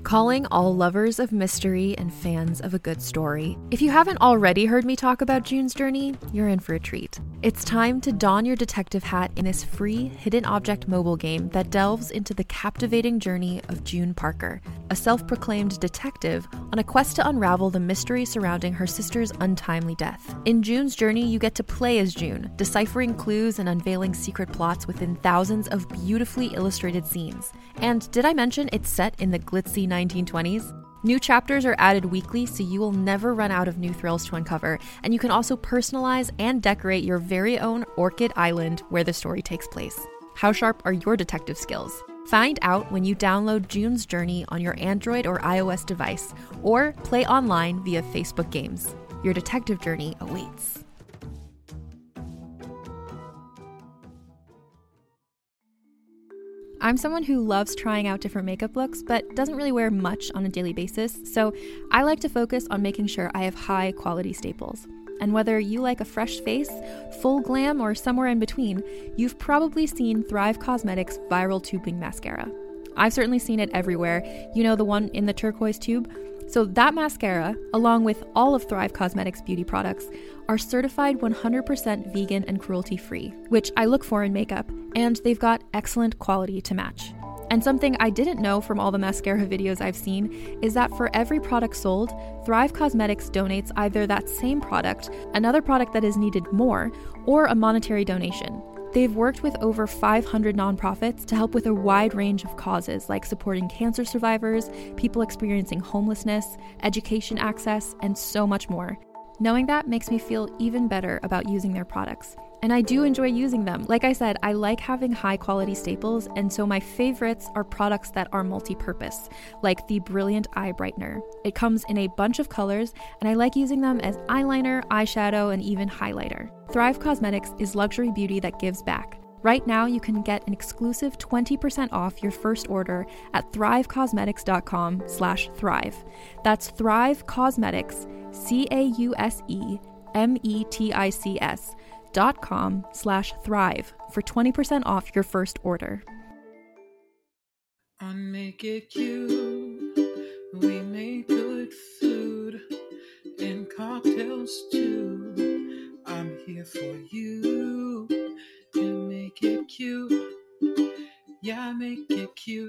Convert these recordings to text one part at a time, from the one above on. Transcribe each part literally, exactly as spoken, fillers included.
Calling all lovers of mystery and fans of a good story. If you haven't already heard me talk about June's Journey, you're in for a treat. It's time to don your detective hat in this free hidden object mobile game that delves into the captivating journey of June Parker, a self-proclaimed detective on a quest to unravel the mystery surrounding her sister's untimely death. In June's Journey, you get to play as June, deciphering clues and unveiling secret plots within thousands of beautifully illustrated scenes. And did I mention it's set in the glitzy nineteen twenties? New chapters are added weekly, so you will never run out of new thrills to uncover, and you can also personalize and decorate your very own Orchid Island where the story takes place. How sharp are your detective skills? Find out when you download June's Journey on your Android or iOS device, or play online via Facebook Games. Your detective journey awaits. I'm someone who loves trying out different makeup looks, but doesn't really wear much on a daily basis, so I like to focus on making sure I have high quality staples. And whether you like a fresh face, full glam, or somewhere in between, you've probably seen Thrive Causemetics Viral Tubing Mascara. I've certainly seen it everywhere. You know, the one in the turquoise tube? So that mascara, along with all of Thrive Causemetics beauty products, are certified one hundred percent vegan and cruelty-free, which I look for in makeup, and they've got excellent quality to match. And something I didn't know from all the mascara videos I've seen is that for every product sold, Thrive Causemetics donates either that same product, another product that is needed more, or a monetary donation. They've worked with over five hundred nonprofits to help with a wide range of causes like supporting cancer survivors, people experiencing homelessness, education access, and so much more. Knowing that makes me feel even better about using their products. And I do enjoy using them. Like I said, I like having high quality staples, and so my favorites are products that are multi-purpose, like the Brilliant Eye Brightener. It comes in a bunch of colors, and I like using them as eyeliner, eyeshadow, and even highlighter. Thrive Causemetics is luxury beauty that gives back. Right now, you can get an exclusive twenty percent off your first order at thrivecausemetics.com slash thrive. That's Thrive Causemetics, C A U S E M E T I C S dot com slash thrive for twenty percent off your first order. On Make It Cute, we make good food and cocktails too. I'm here for you and make it cute. Yeah, make it cute.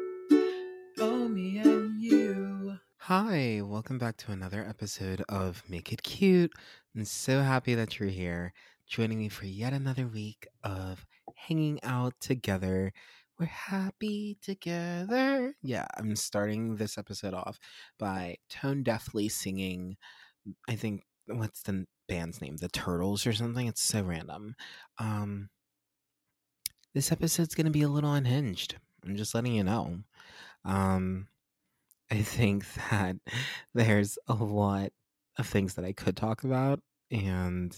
Oh, me and you. Hi, welcome back to another episode of Make It Cute. I'm so happy that you're here, joining me for yet another week of hanging out together. We're happy together. Yeah, I'm starting this episode off by tone deafly singing, I think, what's the band's name? The Turtles or something? It's so random. Um, this episode's going to be a little unhinged. I'm just letting you know. Um, I think that there's a lot of things that I could talk about, and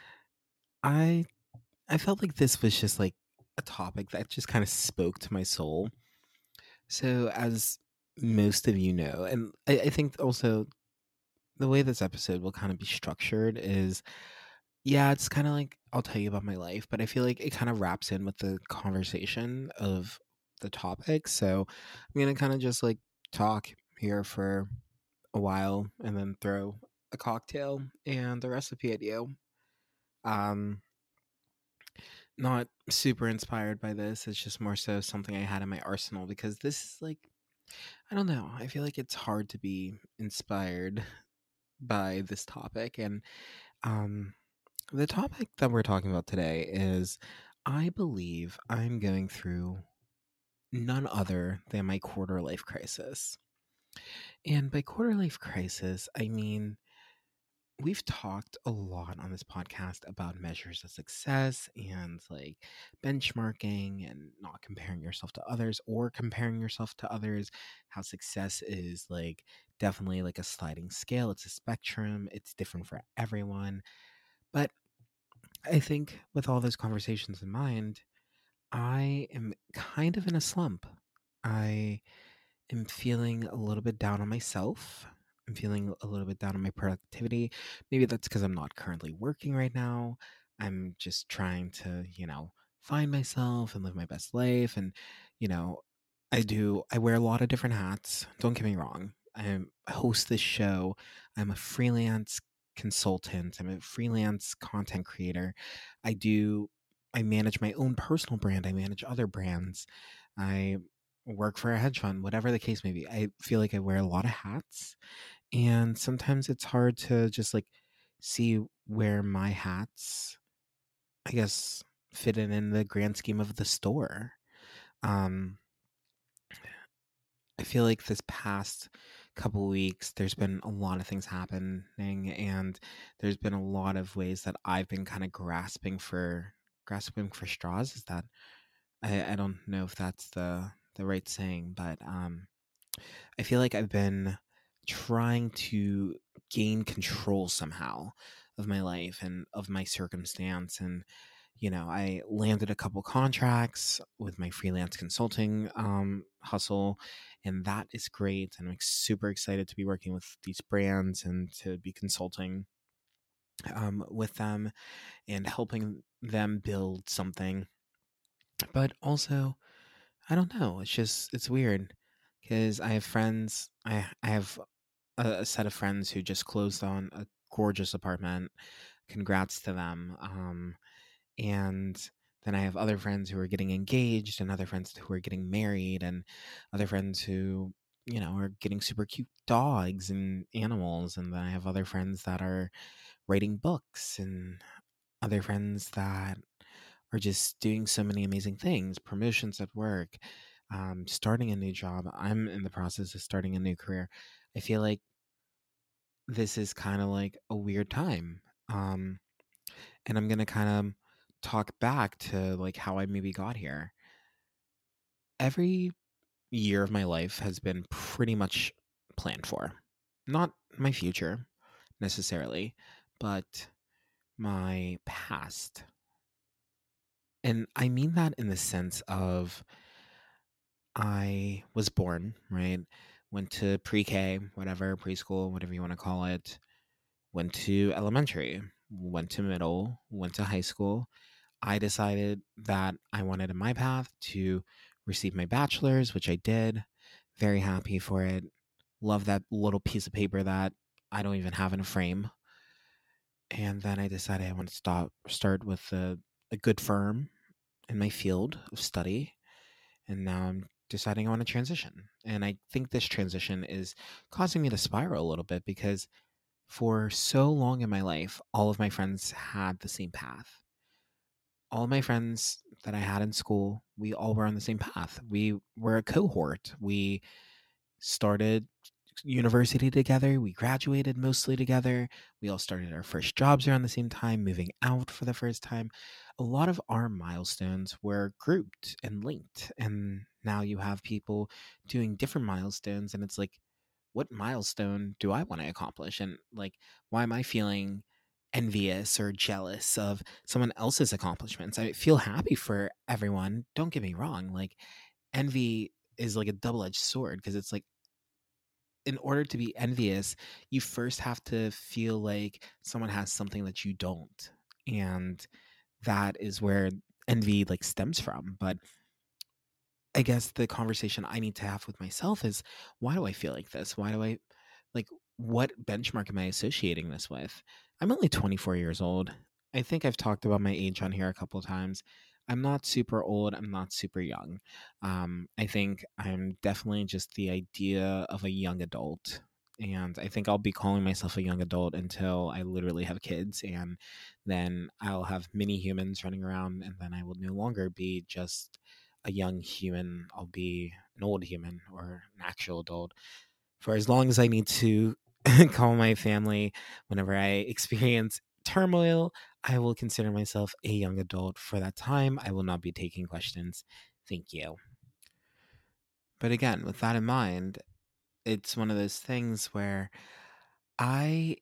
I I felt like this was just like a topic that just kind of spoke to my soul. So as most of you know, and I, I think also the way this episode will kind of be structured is, yeah, it's kind of like I'll tell you about my life, but I feel like it kind of wraps in with the conversation of the topic. So I'm gonna kind of just like talk here for a while and then throw a cocktail and the recipe at you. Um, not super inspired by this. It's just more so something I had in my arsenal because this is like, I don't know. I feel like it's hard to be inspired by this topic. And um, the topic that we're talking about today is I believe I'm going through none other than my quarter life crisis. And by quarter life crisis, I mean, we've talked a lot on this podcast about measures of success and like benchmarking and not comparing yourself to others or comparing yourself to others, how success is like definitely like a sliding scale. It's a spectrum. It's different for everyone. But I think with all those conversations in mind, I am kind of in a slump. I am feeling a little bit down on myself. I'm feeling a little bit down on my productivity. Maybe that's because I'm not currently working right now. I'm just trying to, you know, find myself and live my best life. And, you know, I do. I wear a lot of different hats. Don't get me wrong. I'm, I host this show. I'm a freelance consultant. I'm a freelance content creator. I do. I manage my own personal brand. I manage other brands. I work for a hedge fund. Whatever the case may be, I feel like I wear a lot of hats, and sometimes it's hard to just like see where my hats, I guess, fit in in the grand scheme of the store. Um, I feel like this past couple weeks, there's been a lot of things happening, and there's been a lot of ways that I've been kind of grasping for grasping for straws. Is that I, I don't know if that's the the right saying, but um, I feel like I've been trying to gain control somehow of my life and of my circumstance. And, you know, I landed a couple contracts with my freelance consulting um, hustle, and that is great. And I'm like, super excited to be working with these brands and to be consulting um, with them and helping them build something. But also, I don't know. It's just, it's weird because I have friends, I, I have a, a set of friends who just closed on a gorgeous apartment. Congrats to them. Um, and then I have other friends who are getting engaged, and other friends who are getting married, and other friends who, you know, are getting super cute dogs and animals. And then I have other friends that are writing books, and other friends that are just doing so many amazing things, promotions at work, um, starting a new job. I'm in the process of starting a new career. I feel like this is kind of like a weird time. Um, and I'm going to kind of talk back to like how I maybe got here. Every year of my life has been pretty much planned for. Not my future necessarily, but my past. And I mean that in the sense of I was born, right? Went to pre K, whatever, preschool, whatever you want to call it. Went to elementary, went to middle, went to high school. I decided that I wanted in my path to receive my bachelor's, which I did. Very happy for it. Love that little piece of paper that I don't even have in a frame. And then I decided I want to stop, start with a, a good firm in my field of study. And now I'm deciding I want to transition. And I think this transition is causing me to spiral a little bit because for so long in my life, all of my friends had the same path. All of my friends that I had in school, we all were on the same path. We were a cohort. We started university together. We graduated mostly together. We all started our first jobs around the same time, moving out for the first time. A lot of our milestones were grouped and linked. And now you have people doing different milestones. And it's like, what milestone do I want to accomplish? And like, why am I feeling envious or jealous of someone else's accomplishments? I feel happy for everyone. Don't get me wrong. Like, envy is like a double edged sword because it's like, in order to be envious, you first have to feel like someone has something that you don't. And that is where envy like stems from. But I guess the conversation I need to have with myself is, why do I feel like this? Why do I like what benchmark am I associating this with? I'm only twenty-four years old. I think I've talked about my age on here a couple of times. I'm not super old. I'm not super young. Um, I think I'm definitely just the idea of a young adult. And I think I'll be calling myself a young adult until I literally have kids. And then I'll have mini humans running around. And then I will no longer be just a young human. I'll be an old human or an actual adult for as long as I need to call my family whenever I experience turmoil. I will consider myself a young adult for that time. I will not be taking questions. Thank you. But again, with that in mind, it's one of those things where I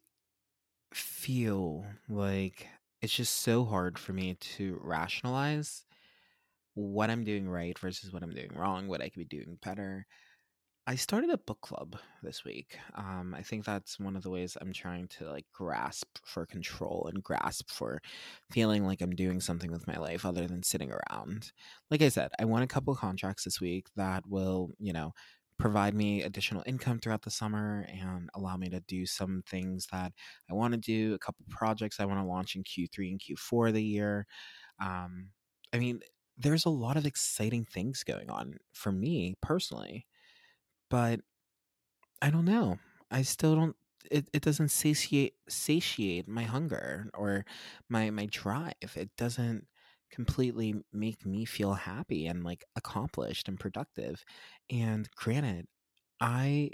feel like it's just so hard for me to rationalize what I'm doing right versus what I'm doing wrong, what I could be doing better. I started a book club this week. Um, I think that's one of the ways I'm trying to like grasp for control and grasp for feeling like I'm doing something with my life other than sitting around. Like I said, I won a couple contracts this week that will, you know, provide me additional income throughout the summer and allow me to do some things that I want to do, a couple projects I want to launch in Q three and Q four of the year. Um, I mean, there's a lot of exciting things going on for me personally, but I don't know. I still don't it, it doesn't satiate satiate my hunger or my my drive. It doesn't completely make me feel happy and like accomplished and productive. And granted, I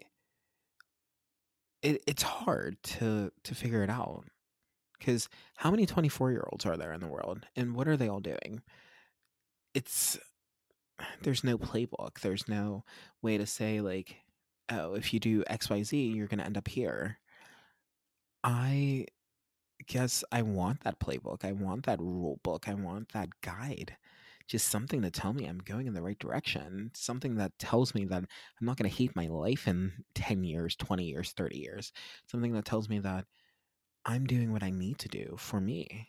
it, it's hard to to figure it out because how many twenty-four year olds are there in the world and what are they all doing? It's there's no playbook. There's no way to say like, oh, if you do X Y Z, you're going to end up here. I guess I want that playbook. I want that rule book. I want that guide. Just something to tell me I'm going in the right direction. Something that tells me that I'm not going to hate my life in ten years, twenty years, thirty years. Something that tells me that I'm doing what I need to do for me.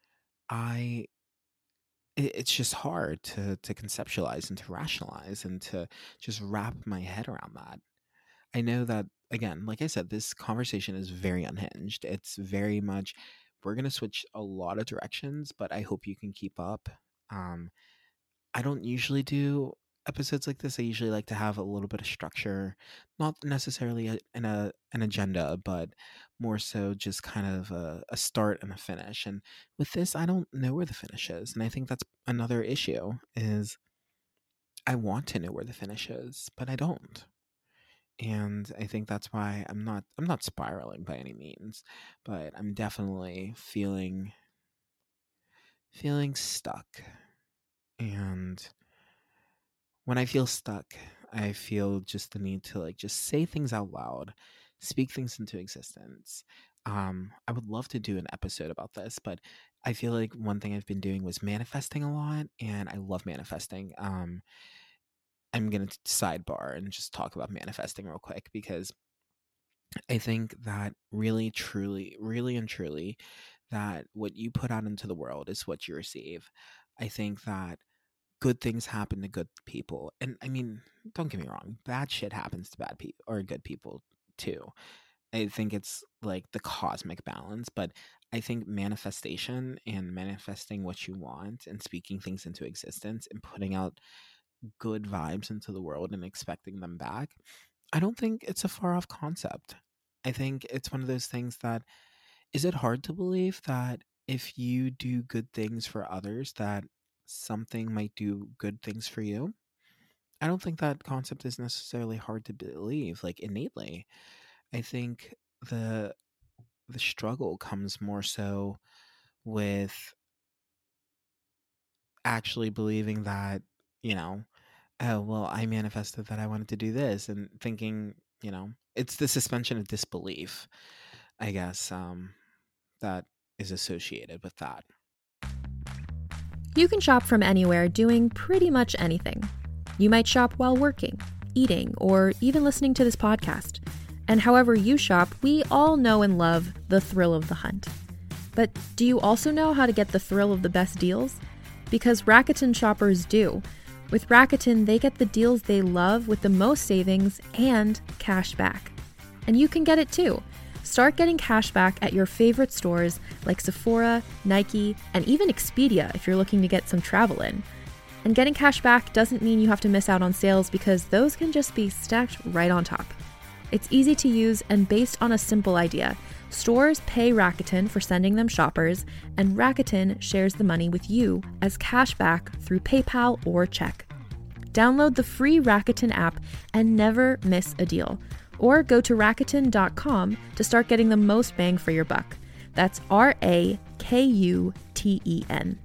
I it- it's just hard to to conceptualize and to rationalize and to just wrap my head around that. I know that, again, like I said, this conversation is very unhinged. It's very much, we're going to switch a lot of directions, but I hope you can keep up. Um, I don't usually do episodes like this. I usually like to have a little bit of structure, not necessarily a, an, a, an agenda, but more so just kind of a, a start and a finish. And with this, I don't know where the finish is. And I think that's another issue is I want to know where the finish is, but I don't. And I think that's why I'm not I'm not spiraling by any means, but I'm definitely feeling feeling stuck. And when I feel stuck, I feel just the need to like just say things out loud, speak things into existence. Um, I would love to do an episode about this, but I feel like one thing I've been doing was manifesting a lot, and I love manifesting. Um, I'm going to sidebar and just talk about manifesting real quick because I think that really, truly, really and truly, that what you put out into the world is what you receive. I think that good things happen to good people. And I mean, don't get me wrong, bad shit happens to bad people or good people too. I think it's like the cosmic balance, but I think manifestation and manifesting what you want and speaking things into existence and putting out good vibes into the world and expecting them back, I don't think it's a far off concept. I think it's one of those things that, is it hard to believe that if you do good things for others, that something might do good things for you? I don't think that concept is necessarily hard to believe, like innately. I think the the struggle comes more so with actually believing that, you know, oh, well, I manifested that I wanted to do this and thinking, you know, it's the suspension of disbelief, I guess, um, that is associated with that. You can shop from anywhere doing pretty much anything. You might shop while working, eating, or even listening to this podcast. And however you shop, we all know and love the thrill of the hunt. But do you also know how to get the thrill of the best deals? Because Rakuten shoppers do. With Rakuten, they get the deals they love with the most savings and cash back. And you can get it too. Start getting cash back at your favorite stores like Sephora, Nike, and even Expedia if you're looking to get some travel in. And getting cash back doesn't mean you have to miss out on sales because those can just be stacked right on top. It's easy to use and based on a simple idea. Stores pay Rakuten for sending them shoppers, and Rakuten shares the money with you as cash back through PayPal or check. Download the free Rakuten app and never miss a deal. Or go to Rakuten dot com to start getting the most bang for your buck. That's R A K U T E N.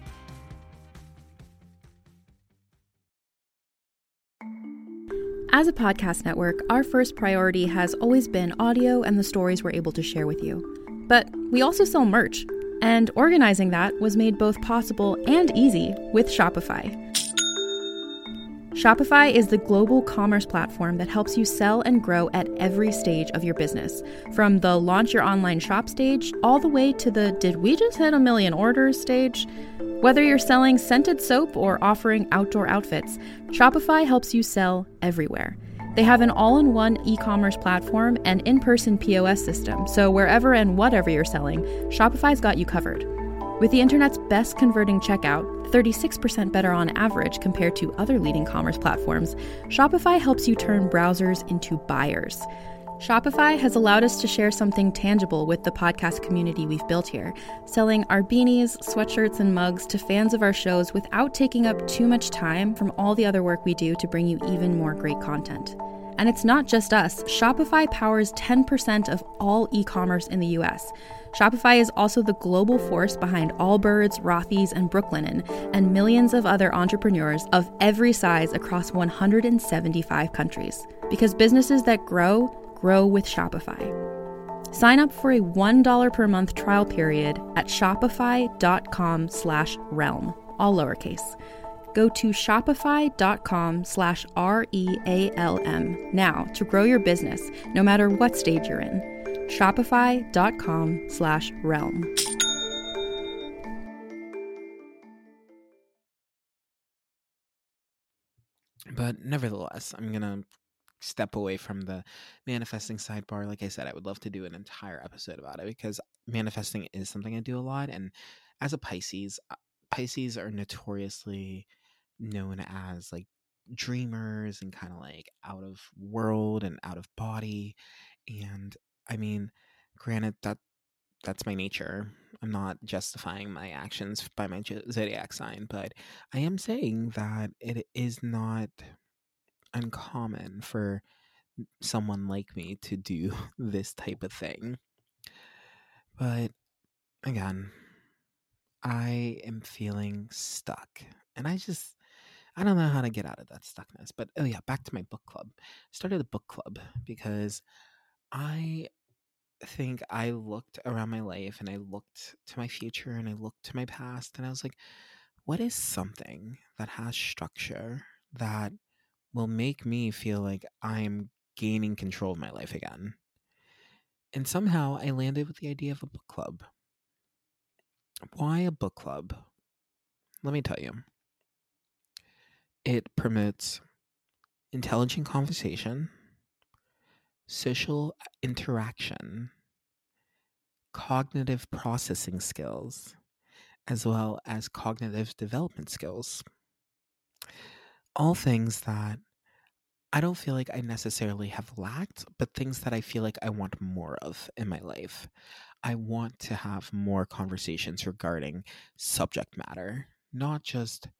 As a podcast network, our first priority has always been audio and the stories we're able to share with you. But we also sell merch, and organizing that was made both possible and easy with Shopify. Shopify is the global commerce platform that helps you sell and grow at every stage of your business. From the launch your online shop stage, all the way to the did we just hit a million orders stage? Whether you're selling scented soap or offering outdoor outfits, Shopify helps you sell everywhere. They have an all-in-one e-commerce platform and in-person P O S system, so wherever and whatever you're selling, Shopify's got you covered. With the internet's best converting checkout, thirty-six percent better on average compared to other leading commerce platforms, Shopify helps you turn browsers into buyers. Shopify has allowed us to share something tangible with the podcast community we've built here, selling our beanies, sweatshirts, and mugs to fans of our shows without taking up too much time from all the other work we do to bring you even more great content. And it's not just us. Shopify powers ten percent of all e-commerce in the U S. Shopify is also the global force behind Allbirds, Rothy's, and Brooklinen, and millions of other entrepreneurs of every size across one hundred seventy-five countries. Because businesses that grow, grow with Shopify. Sign up for a one dollar per month trial period at shopify.com slash realm, all lowercase. Go to shopify.com slash R-E-A-L-M now to grow your business, no matter what stage you're in. Shopify.com slash realm. But nevertheless, I'm going to step away from the manifesting sidebar. Like I said, I would love to do an entire episode about it because manifesting is something I do a lot. And as a Pisces, Pisces are notoriously known as like dreamers and kind of like out of world and out of body. And I mean, granted, that that's my nature. I'm not justifying my actions by my zodiac sign, but I am saying that it is not uncommon for someone like me to do this type of thing. But again, I am feeling stuck, and I just I don't know how to get out of that stuckness. But oh yeah, back to my book club. I started a book club because I think I looked around my life and I looked to my future and I looked to my past and I was like, what is something that has structure that will make me feel like I'm gaining control of my life again? And somehow I landed with the idea of a book club. Why a book club? Let me tell you. It promotes intelligent conversation, social interaction, cognitive processing skills, as well as cognitive development skills. All things that I don't feel like I necessarily have lacked, but things that I feel like I want more of in my life. I want to have more conversations regarding subject matter, not just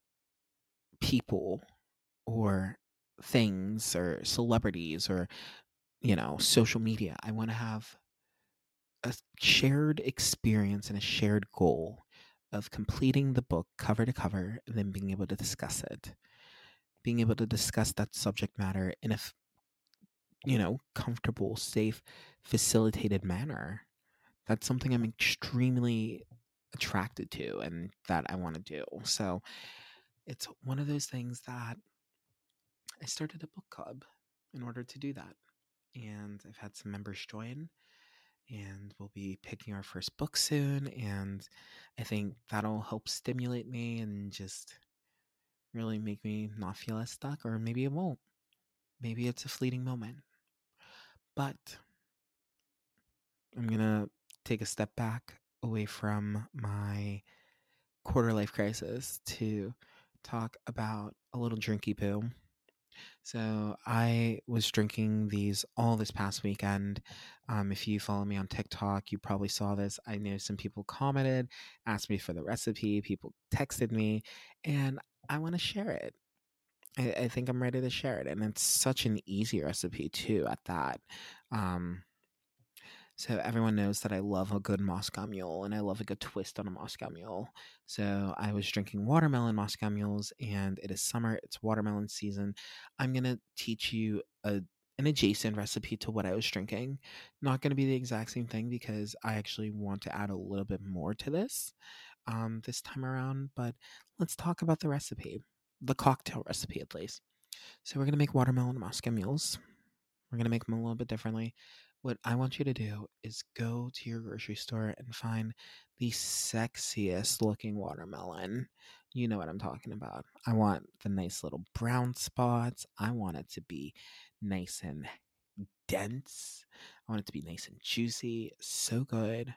people or things or celebrities or, you know, social media. I want to have a shared experience and a shared goal of completing the book cover to cover and then being able to discuss it. Being able to discuss that subject matter in a, you know, comfortable, safe, facilitated manner. That's something I'm extremely attracted to and that I want to do. So it's one of those things that I started a book club in order to do that. And I've had some members join, and we'll be picking our first book soon. And I think that'll help stimulate me and just really make me not feel as stuck, or maybe it won't. Maybe it's a fleeting moment. But I'm going to take a step back away from my quarter life crisis to talk about a little drinky poo. So I was drinking these all this past weekend. Um, if you follow me on TikTok, you probably saw this. I know some people commented, asked me for the recipe. People texted me, and I want to share it. I, I think I'm ready to share it. And it's such an easy recipe too at that. Um, so everyone knows that I love a good Moscow Mule and I love a good twist on a Moscow Mule. So I was drinking watermelon Moscow Mules, and it is summer. It's watermelon season. I'm going to teach you a an adjacent recipe to what I was drinking. Not going to be the exact same thing because I actually want to add a little bit more to this um, this time around. But let's talk about the recipe. the cocktail recipe at least. So we're gonna make watermelon Moscow mules. We're gonna make them a little bit differently. What I want you to do is go to your grocery store and find the sexiest looking watermelon. You know what I'm talking about. I want the nice little brown spots. I want it to be nice and dense. I want it to be nice and juicy. So good.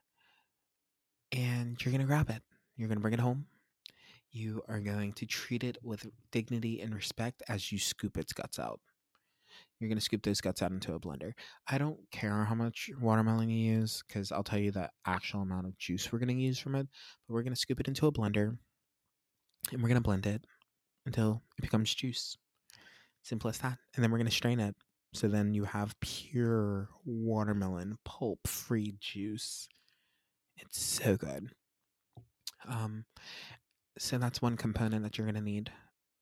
And you're going to grab it. You're going to bring it home. You are going to treat it with dignity and respect as you scoop its guts out. You're going to scoop those guts out into a blender. I don't care how much watermelon you use because I'll tell you the actual amount of juice we're going to use from it. But we're going to scoop it into a blender and we're going to blend it until it becomes juice. Simple as that. And then we're going to strain it. So then you have pure watermelon pulp-free juice. It's so good. Um, so that's one component that you're going to need.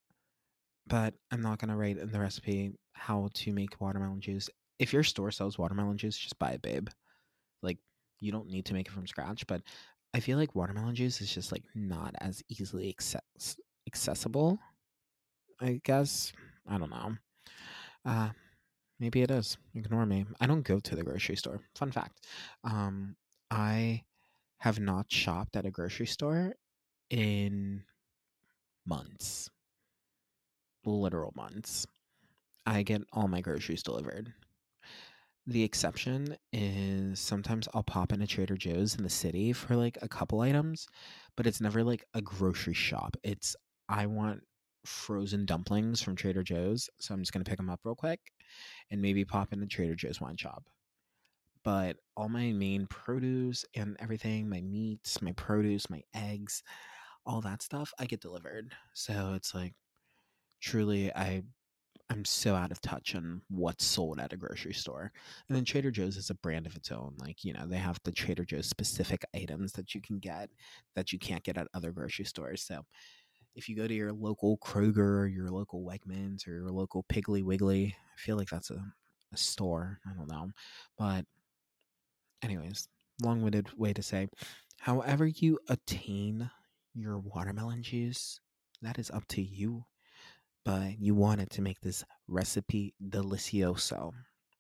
But I'm not going to write in the recipe how to make watermelon juice. If your store sells watermelon juice, just buy it, babe. Like, you don't need to make it from scratch. But I feel like watermelon juice is just, like, not as easily access- accessible, I guess. I don't know. Uh, maybe it is. Ignore me. I don't go to the grocery store. Fun fact. Um, I have not shopped at a grocery store in months. Literal months. I get all my groceries delivered. The exception is sometimes I'll pop into Trader Joe's in the city for like a couple items, but it's never like a grocery shop. It's I want frozen dumplings from Trader Joe's, so I'm just going to pick them up real quick and maybe pop into Trader Joe's wine shop. But all my main produce and everything, my meats, my produce, my eggs, all that stuff, I get delivered. So it's like truly I I'm so out of touch on what's sold at a grocery store. And then Trader Joe's is a brand of its own. Like, you know, they have the Trader Joe's specific items that you can get that you can't get at other grocery stores. So if you go to your local Kroger or your local Wegmans or your local Piggly Wiggly, I feel like that's a, a store. I don't know. But anyways, long-winded way to say, however you attain your watermelon juice, that is up to you. But you wanted to make this recipe delicioso.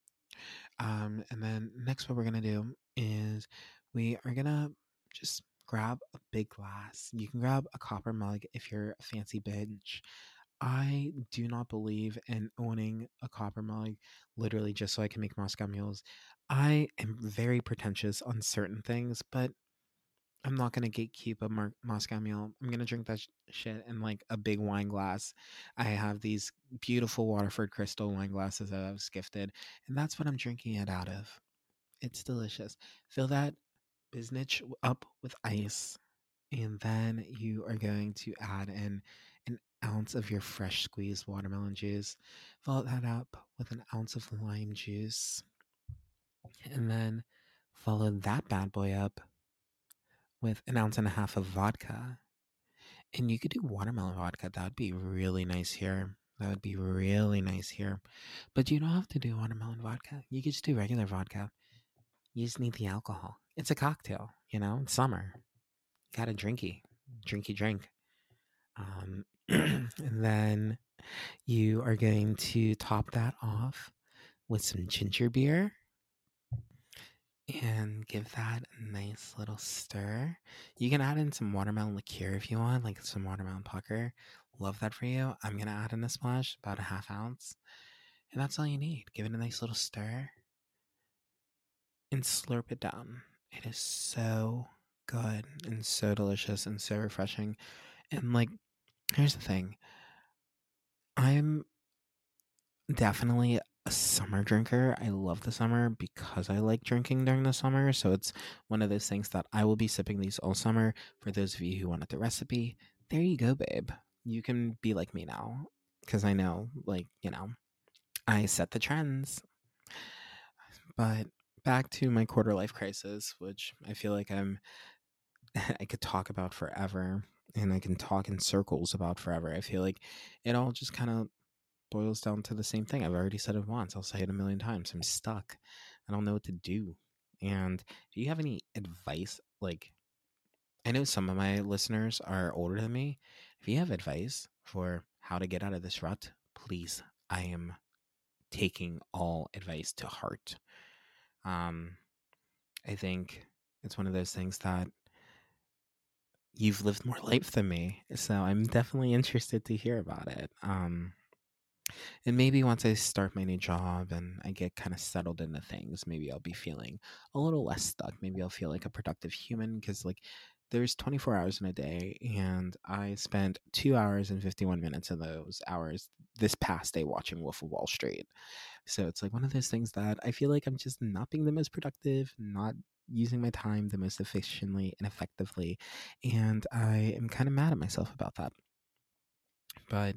Um, and then next what we're going to do is we are going to just grab a big glass. You can grab a copper mug if you're a fancy bitch. I do not believe in owning a copper mug literally just so I can make Moscow mules. I am very pretentious on certain things, but I'm not going to gatekeep a Mar- Moscow mule. I'm going to drink that sh- shit in like a big wine glass. I have these beautiful Waterford crystal wine glasses that I was gifted, and that's what I'm drinking it out of. It's delicious. Fill that biznitch up with ice, and then you are going to add in an ounce of your fresh squeezed watermelon juice. Fill that up with an ounce of lime juice, and then follow that bad boy up with an ounce and a half of vodka. And you could do watermelon vodka. That would be really nice here. That would be really nice here. But you don't have to do watermelon vodka. You could just do regular vodka. You just need the alcohol. It's a cocktail, you know? It's summer. You got a drinky. Drinky drink. Um, and then you are going to top that off with some ginger beer. And give that a nice little stir. You can add in some watermelon liqueur if you want, like some watermelon pucker. Love that for you. I'm going to add in a splash, about a half ounce. And that's all you need. Give it a nice little stir and slurp it down. It is so good and so delicious and so refreshing. And like, here's the thing. I'm definitely a summer drinker. I love the summer because I like drinking during the summer. So it's one of those things that I will be sipping these all summer. For those of you who wanted the recipe, there you go, babe. You can be like me now because I know, like, you know, I set the trends. But back to my quarter life crisis, which I feel like I'm, I could talk about forever and I can talk in circles about forever. I feel like it all just kind of boils down to the same thing. I've already said it once. I'll say it a million times. I'm stuck. I don't know what to do. And do you have any advice? Like, I know some of my listeners are older than me. If you have advice for how to get out of this rut, please, I am taking all advice to heart. Um, I think it's one of those things that you've lived more life than me, so I'm definitely interested to hear about it. Um, and maybe once I start my new job and I get kind of settled into things, maybe I'll be feeling a little less stuck. Maybe I'll feel like a productive human because, like, there's twenty-four hours in a day, and I spent two hours and fifty-one minutes of those hours this past day watching Wolf of Wall Street. So it's like one of those things that I feel like I'm just not being the most productive, not using my time the most efficiently and effectively. And I am kind of mad at myself about that. But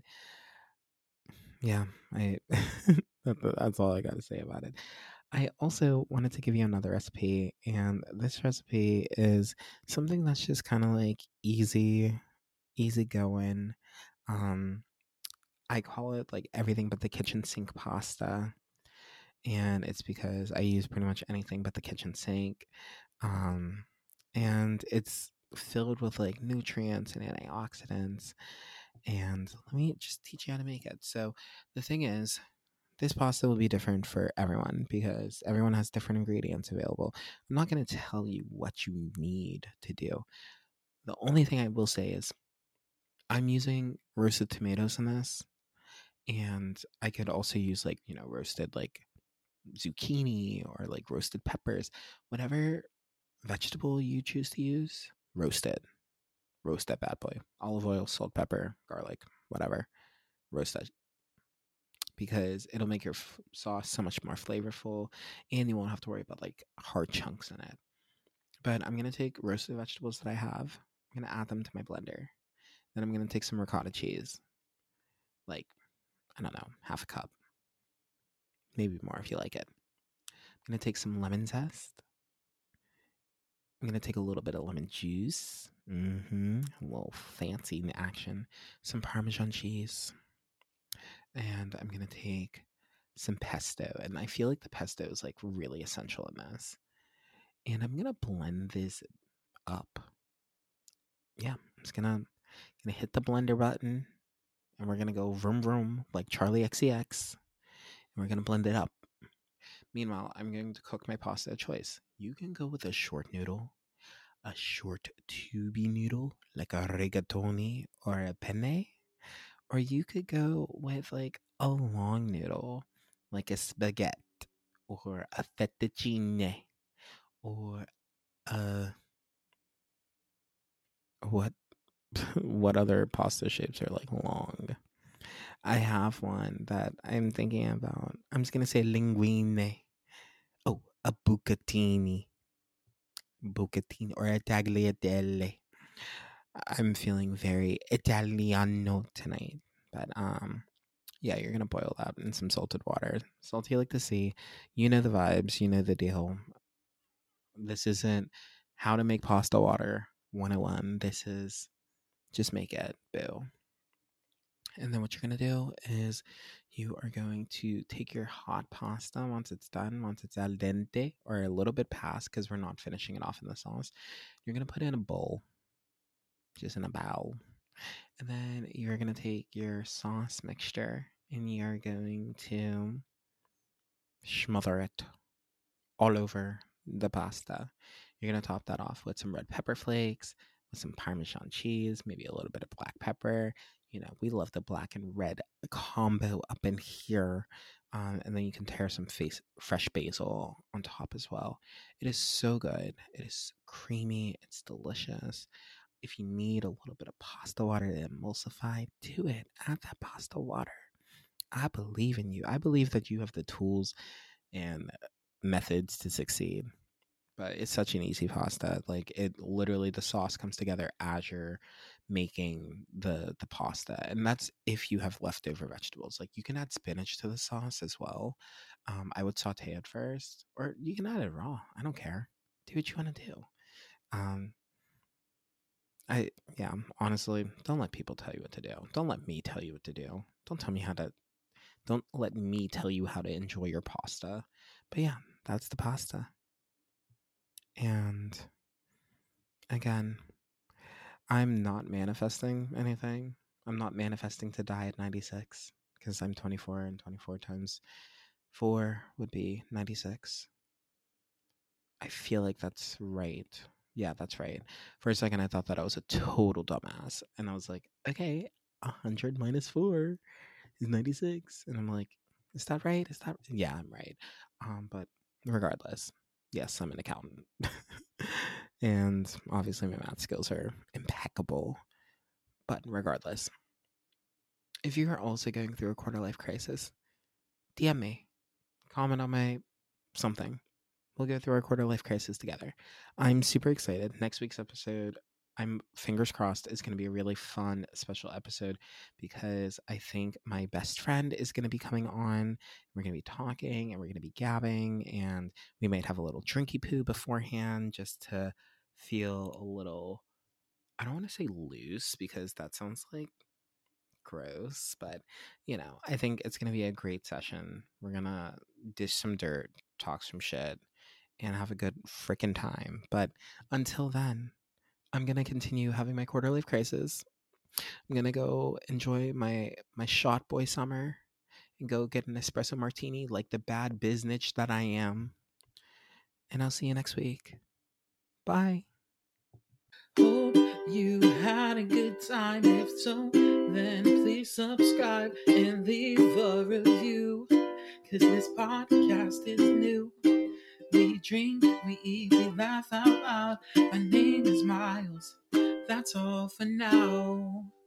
yeah, I that- that's all I got to say about it. I also wanted to give you another recipe, and this recipe is something that's just kind of like easy, easy going. Um, I call it like everything but the kitchen sink pasta, and it's because I use pretty much anything but the kitchen sink. Um, and it's filled with like nutrients and antioxidants. And let me just teach you how to make it. So the thing is, this pasta will be different for everyone because everyone has different ingredients available. I'm not going to tell you what you need to do. The only thing I will say is I'm using roasted tomatoes in this, and I could also use like, you know, roasted like zucchini or like roasted peppers, whatever vegetable you choose to use, roast it. Roast that bad boy. Olive oil, salt, pepper, garlic, whatever. Roast that because it'll make your f- sauce so much more flavorful, and you won't have to worry about like hard chunks in it. But I'm gonna take roasted vegetables that I have. I'm gonna add them to my blender. Then I'm gonna take some ricotta cheese, like I don't know, half a cup, maybe more if you like it. I'm gonna take some lemon zest. I'm gonna take a little bit of lemon juice. Mm-hmm. A little fancy in action. Some Parmesan cheese. And I'm gonna take some pesto. And I feel like the pesto is like really essential in this. And I'm gonna blend this up. Yeah, I'm just gonna gonna hit the blender button, and we're gonna go vroom vroom like Charlie X C X, and we're gonna blend it up. Meanwhile, I'm going to cook my pasta of choice. You can go with a short noodle, a short tubey noodle like a rigatoni or a penne, or you could go with like a long noodle like a spaghetti or a fettuccine or a what what other pasta shapes are like long. I have one that I'm thinking about. I'm just gonna say linguine. Oh, a bucatini. Bucatini or a tagliatelle. I'm feeling very Italiano tonight. But um yeah, you're gonna boil that in some salted water. Salty like the sea. You know the vibes, you know the deal. This isn't how to make pasta water one oh one. This is just make it, boo. And then what you're going to do is you are going to take your hot pasta once it's done, once it's al dente or a little bit past because we're not finishing it off in the sauce. You're going to put it in a bowl, just in a bowl. And then you're going to take your sauce mixture and you're going to smother it all over the pasta. You're going to top that off with some red pepper flakes, with some Parmesan cheese, maybe a little bit of black pepper. You know, we love the black and red combo up in here. Um, and then you can tear some face, fresh basil on top as well. It is so good. It is creamy. It's delicious. If you need a little bit of pasta water to emulsify, do it. Add that pasta water. I believe in you. I believe that you have the tools and methods to succeed. But it's such an easy pasta. Like it literally the sauce comes together as you're making the the pasta. And that's if you have leftover vegetables. Like you can add spinach to the sauce as well. Um, I would saute it first. Or you can add it raw. I don't care. Do what you want to do. Um I yeah, honestly, don't let people tell you what to do. Don't let me tell you what to do. Don't tell me how to don't let me tell you how to enjoy your pasta. But yeah, that's the pasta. And again, I'm not manifesting anything. I'm not manifesting to die at ninety-six because I'm twenty-four, and twenty-four times four would be ninety-six. I feel like that's right. Yeah, that's right. For a second, I thought that I was a total dumbass. And I was like, okay, one hundred minus four is ninety-six. And I'm like, is that right? Is that? Yeah, I'm right. Um, but regardless, yes, I'm an accountant. And obviously, my math skills are impeccable. But regardless, if you are also going through a quarter life crisis, D M me, comment on my something. We'll go through our quarter life crisis together. I'm super excited. Next week's episode, I'm fingers crossed, is going to be a really fun special episode because I think my best friend is going to be coming on. We're going to be talking and we're going to be gabbing, and we might have a little drinky poo beforehand just to feel a little, I don't want to say loose because that sounds like gross, but you know, I think it's going to be a great session. We're going to dish some dirt, talk some shit, and have a good freaking time. But until then, I'm gonna continue having my quarter life crisis. I'm gonna go enjoy my my shot boy summer and go get an espresso martini like the bad biznitch that I am. And I'll see you next week. Bye. Hope you had a good time. If so, then please subscribe and leave a review, cause this podcast is new. We drink, we eat, we laugh out loud. My name is Miles. That's all for now.